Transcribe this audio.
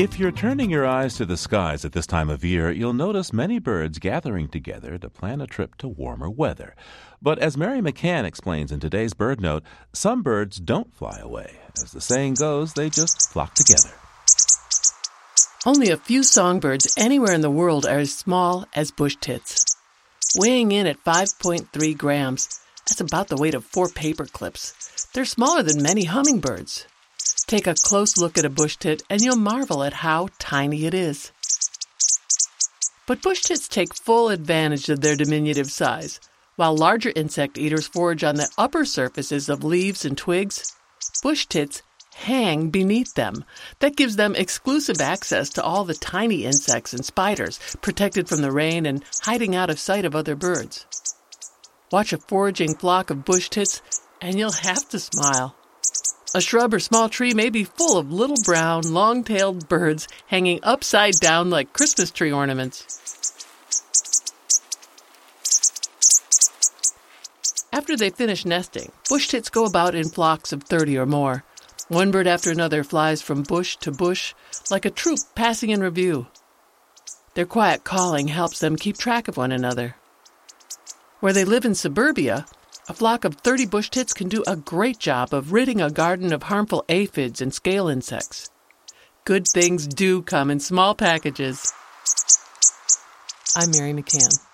If you're turning your eyes to the skies at this time of year, you'll notice many birds gathering together to plan a trip to warmer weather. But as Mary McCann explains in today's Bird Note, some birds don't fly away. As the saying goes, they just flock together. Only a few songbirds anywhere in the world are as small as bush tits. Weighing in at 5.3 grams, that's about the weight of 4 paper clips. They're smaller than many hummingbirds. Take a close look at a bush tit and you'll marvel at how tiny it is. But bush tits take full advantage of their diminutive size. While larger insect eaters forage on the upper surfaces of leaves and twigs, bush tits hang beneath them. That gives them exclusive access to all the tiny insects and spiders, protected from the rain and hiding out of sight of other birds. Watch a foraging flock of bush tits and you'll have to smile. A shrub or small tree may be full of little brown, long-tailed birds hanging upside down like Christmas tree ornaments. After they finish nesting, bush tits go about in flocks of 30 or more. One bird after another flies from bush to bush like a troop passing in review. Their quiet calling helps them keep track of one another. Where they live in suburbia, a flock of 30 bush tits can do a great job of ridding a garden of harmful aphids and scale insects. Good things do come in small packages. I'm Mary McCann.